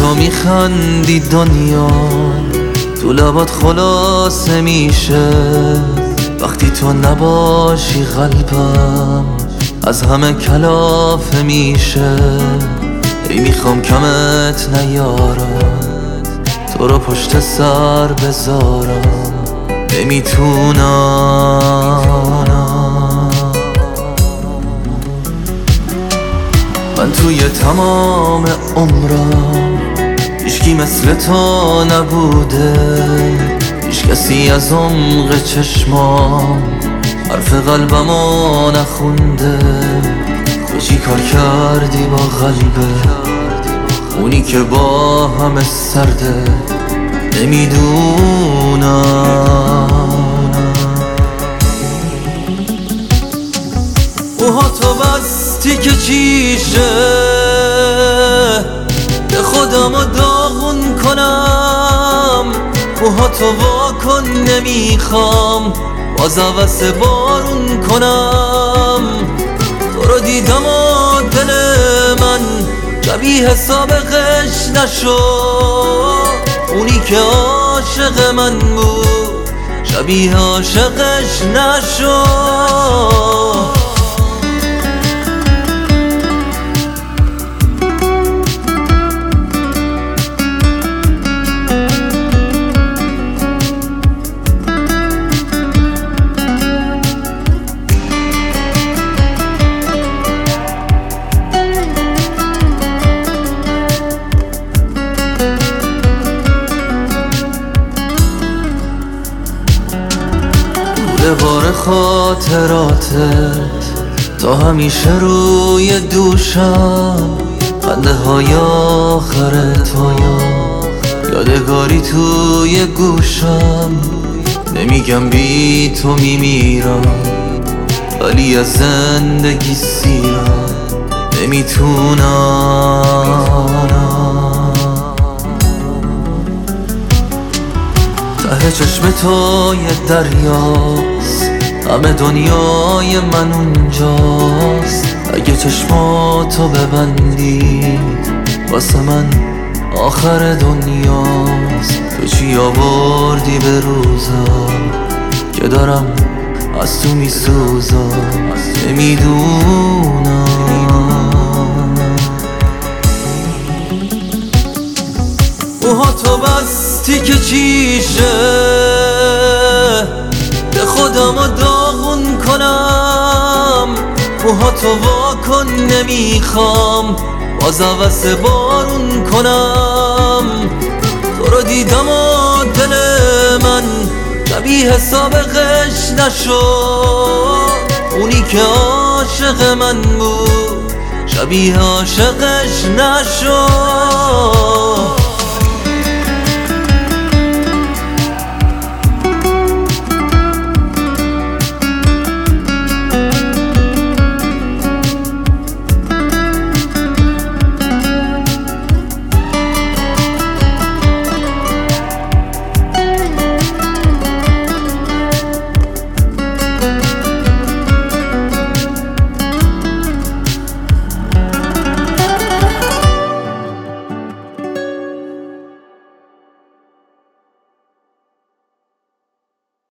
تو میخندی دنیا تو لبات خلاصه میشه، وقتی تو نباشی قلبم از همه کلافه میشه. ای میخوام کمت نیارم، تو رو پشت سر بذارم، نمیتونم. من توی تمام عمرم هیچکی مثل تو نبوده، هیچ کسی از عمق چشمام حرف قلبمو نخونده. تو چی کار کردی با قلبه اونی که با همه سرده، نمیدونم. موها تو بستی که چیشه به خودمو داغون کنم، موها تو واکن نمیخوام باز عوض بارون کنم. تو رو دیدم و دل من شبیه سابقش نشد، اونی که عاشق من بود شبیه عاشقش نشد. بار خاطراتت تا همیشه روی دوشم، خنده های آخر تو یادگاری توی گوشم. نمیگم بی تو میمیرم ولی از زندگی سیرم، نمیتونم. ته چشم تو یه دریاست، همه دنیای من اونجاست. اگه چشماتو ببندی واسه من آخر دنیاست. تو چی آوردی به روزم که دارم از تو میسوزم، نمیدونم. موها تو بستی که چیشه به خودمو داغون کنم، موها تو واکن نمیخوام باز عوض بارون کنم. تو رو دیدم و دل من شبیه سابقش نشد، اونی که عاشق من بود شبیه عاشقش نشد.